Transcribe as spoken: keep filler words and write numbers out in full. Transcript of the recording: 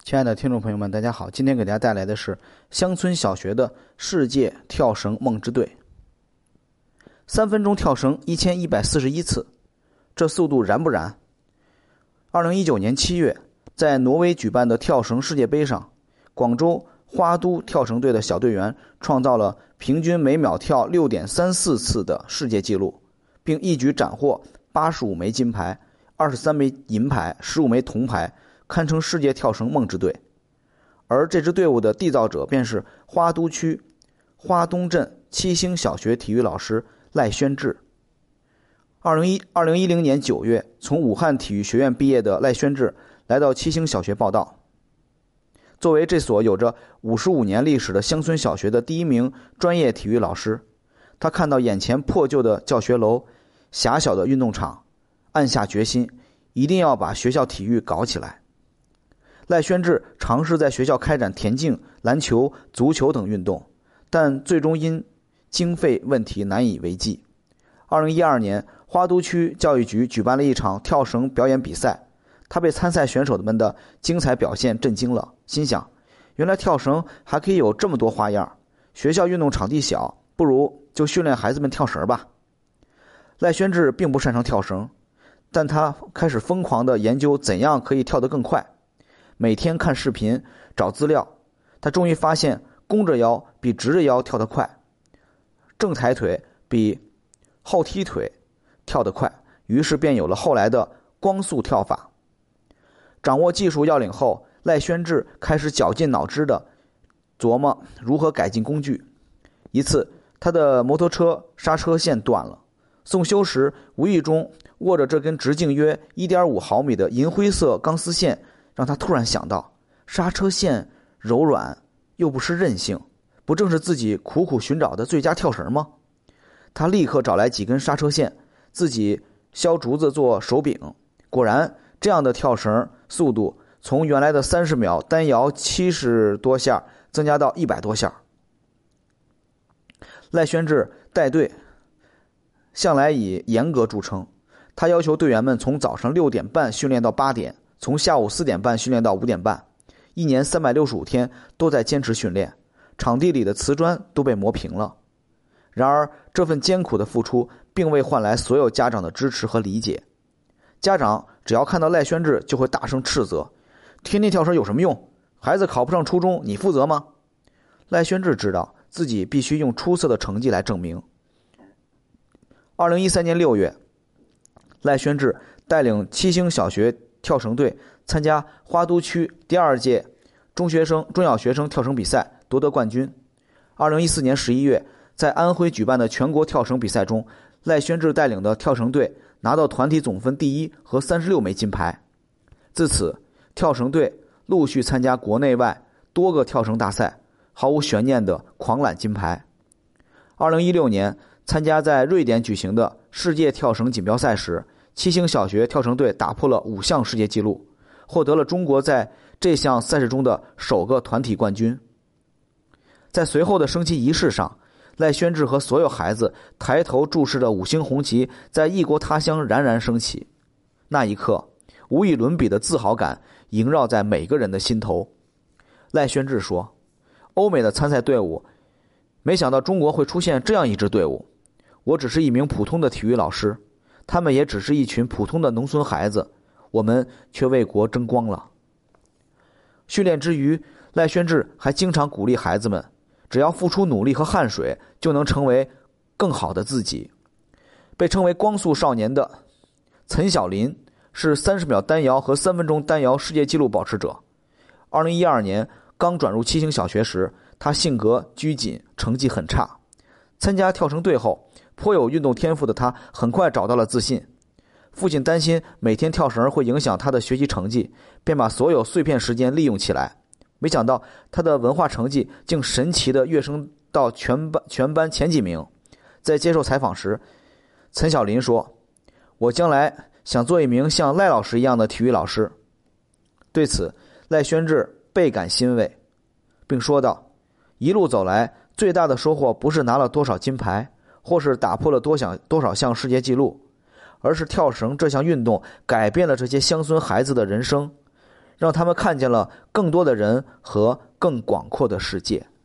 亲爱的听众朋友们，大家好，今天给大家带来的是乡村小学的世界跳绳梦之队。三分钟跳绳一千一百四十一次，这速度燃不燃？二零一九年七月，在挪威举办的跳绳世界杯上，广州花都跳绳队的小队员创造了平均每秒跳 六点三四 次的世界纪录，并一举斩获八十五枚金牌、二十三枚银牌、十五枚铜牌，堪称世界跳绳梦之队。而这支队伍的缔造者便是花都区花东镇七星小学体育老师赖宣志。二零一零年九月，从武汉体育学院毕业的赖宣志来到七星小学报到。作为这所有着五十五年历史的乡村小学的第一名专业体育老师，他看到眼前破旧的教学楼、狭小的运动场，暗下决心，一定要把学校体育搞起来。赖宣志尝试在学校开展田径、篮球、足球等运动，但最终因经费问题难以为继。二零一二年，花都区教育局举办了一场跳绳表演比赛，他被参赛选手们的精彩表现震惊了，心想，原来跳绳还可以有这么多花样，学校运动场地小，不如就训练孩子们跳绳吧。赖宣志并不擅长跳绳，但他开始疯狂地研究怎样可以跳得更快。每天看视频找资料，他终于发现弓着腰比直着腰跳得快，正抬腿比后踢腿跳得快，于是便有了后来的光速跳法。掌握技术要领后，赖宣志开始绞尽脑汁地琢磨如何改进工具。一次，他的摩托车刹车线断了，送修时无意中握着这根直径约 一点五毫米的银灰色钢丝线，让他突然想到，刹车线柔软又不失韧性，不正是自己苦苦寻找的最佳跳绳吗？他立刻找来几根刹车线，自己削竹子做手柄，果然这样的跳绳速度从原来的三十秒单摇七十多下增加到一百多下。赖宣志带队向来以严格著称，他要求队员们从早上六点半训练到八点，从下午四点半训练到五点半，一年三百六十五天都在坚持训练，场地里的瓷砖都被磨平了。然而这份艰苦的付出并未换来所有家长的支持和理解。家长只要看到赖宣志就会大声斥责，天天跳绳有什么用？孩子考不上初中你负责吗？赖宣志知道自己必须用出色的成绩来证明。二零一三年六月，赖宣志带领七星小学跳绳队参加花都区第二届中学生中小学生跳绳比赛，夺得冠军。二零一四年十一月，在安徽举办的全国跳绳比赛中，赖宣志带领的跳绳队拿到团体总分第一和三十六枚金牌。自此，跳绳队陆续参加国内外多个跳绳大赛，毫无悬念地狂揽金牌。二零一六年，参加在瑞典举行的世界跳绳锦标赛时，七星小学跳绳队打破了五项世界纪录，获得了中国在这项赛事中的首个团体冠军。在随后的升旗仪式上，赖宣志和所有孩子抬头注视着五星红旗在异国他乡冉冉升起，那一刻无与伦比的自豪感萦绕在每个人的心头。赖宣志说，欧美的参赛队伍没想到中国会出现这样一支队伍，我只是一名普通的体育老师，他们也只是一群普通的农村孩子，我们却为国争光了。训练之余，赖宣志还经常鼓励孩子们，只要付出努力和汗水，就能成为更好的自己。被称为光速少年的陈晓林是三十秒单摇和三分钟单摇世界纪录保持者。二零一二年刚转入七星小学时，他性格拘谨，成绩很差。参加跳绳队后，颇有运动天赋的他很快找到了自信。父亲担心每天跳绳会影响他的学习成绩，便把所有碎片时间利用起来。没想到他的文化成绩竟神奇地跃升到全班全班前几名。在接受采访时，陈晓林说，我将来想做一名像赖老师一样的体育老师。对此，赖宣志倍感欣慰，并说道，一路走来，最大的收获不是拿了多少金牌，或是打破了多项多少项世界纪录，而是跳绳这项运动改变了这些乡村孩子的人生， 让他们看见了更多的人和更广阔的世界。